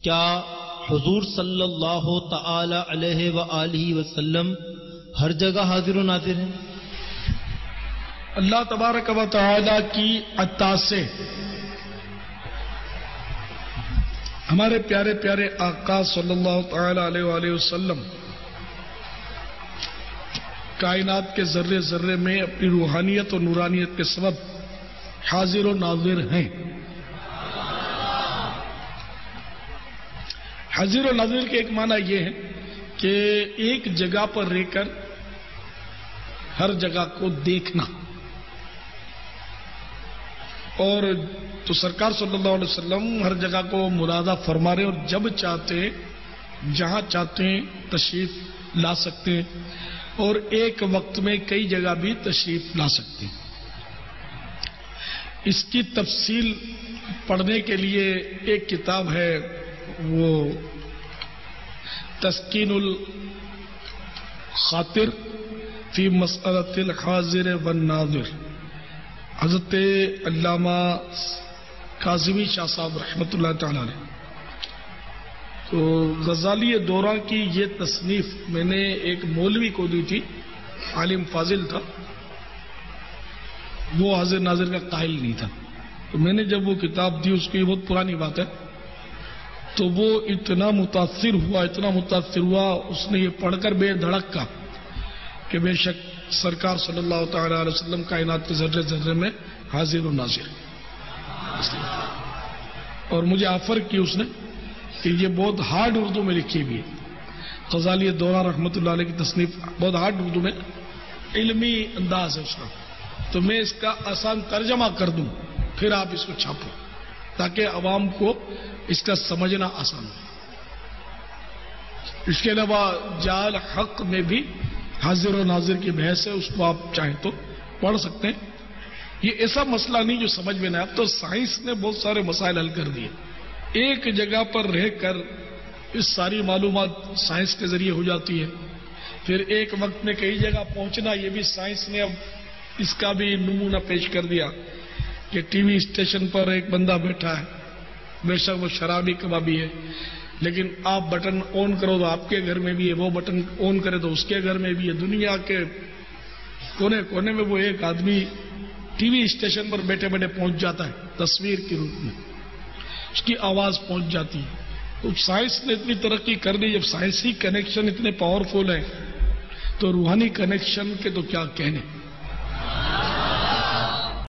کیا حضور صلی اللہ تعالی علیہ وآلہ وسلم ہر جگہ حاضر و ناظر ہیں؟ اللہ تبارک و تعالی کی عطا سے ہمارے پیارے پیارے آقا صلی اللہ تعالی علیہ وآلہ وسلم کائنات کے ذرے ذرے میں اپنی روحانیت اور نورانیت کے سبب حاضر و ناظر ہیں۔ حاضر و ناظر کے ایک معنی یہ ہے کہ ایک جگہ پر رہ کر ہر جگہ کو دیکھنا، اور تو سرکار صلی اللہ علیہ وسلم ہر جگہ کو مراعات فرما رہے اور جب چاہتے جہاں چاہتے ہیں تشریف لا سکتے ہیں، اور ایک وقت میں کئی جگہ بھی تشریف لا سکتے ہیں۔ اس کی تفصیل پڑھنے کے لیے ایک کتاب ہے، وہ تسکین الخاطر فی مسئلۃ الحاضر والناظر، حضرت علامہ کاظمی شاہ صاحب رحمۃ اللہ تعالی علیہ۔ تو غزالی دورہ کی یہ تصنیف میں نے ایک مولوی کو دی تھی، عالم فاضل تھا، وہ حاضر ناظر کا قائل نہیں تھا، تو میں نے جب وہ کتاب دی، اس کی بہت پرانی بات ہے، تو وہ اتنا متاثر ہوا اس نے یہ پڑھ کر بے دھڑک کا کہ بے شک سرکار صلی اللہ تعالی علیہ وسلم کائنات کے ذرے ذرے میں حاضر و ناظر، اور مجھے آفر کی اس نے کہ یہ بہت ہارڈ اردو میں لکھی ہوئی ہے، غزالی دورہ رحمۃ اللہ علیہ کی تصنیف بہت ہارڈ اردو میں، علمی انداز ہے اس کا، تو میں اس کا آسان ترجمہ کر دوں، پھر آپ اس کو چھاپو تاکہ عوام کو اس کا سمجھنا آسان ہو۔ اس کے علاوہ جال حق میں بھی حاضر و ناظر کی بحث ہے، اس کو آپ چاہیں تو پڑھ سکتے ہیں۔ یہ ایسا مسئلہ نہیں جو سمجھ میں نہ آئے، اب تو سائنس نے بہت سارے مسائل حل کر دیے، ایک جگہ پر رہ کر اس ساری معلومات سائنس کے ذریعے ہو جاتی ہے، پھر ایک وقت میں کئی جگہ پہنچنا، یہ بھی سائنس نے اب اس کا بھی نمونہ پیش کر دیا کہ ٹی وی اسٹیشن پر ایک بندہ بیٹھا ہے، بے شک وہ شرابی کبابی ہے، لیکن آپ بٹن آن کرو تو آپ کے گھر میں بھی ہے، وہ بٹن آن کرے تو اس کے گھر میں بھی ہے، دنیا کے کونے کونے میں وہ ایک آدمی ٹی وی اسٹیشن پر بیٹھے بیٹھے پہنچ جاتا ہے، تصویر کے روپ میں اس کی آواز پہنچ جاتی ہے۔ تو سائنس نے اتنی ترقی کر دی، جب سائنسی کنیکشن اتنے پاورفل ہیں تو روحانی کنیکشن کے تو کیا کہنے۔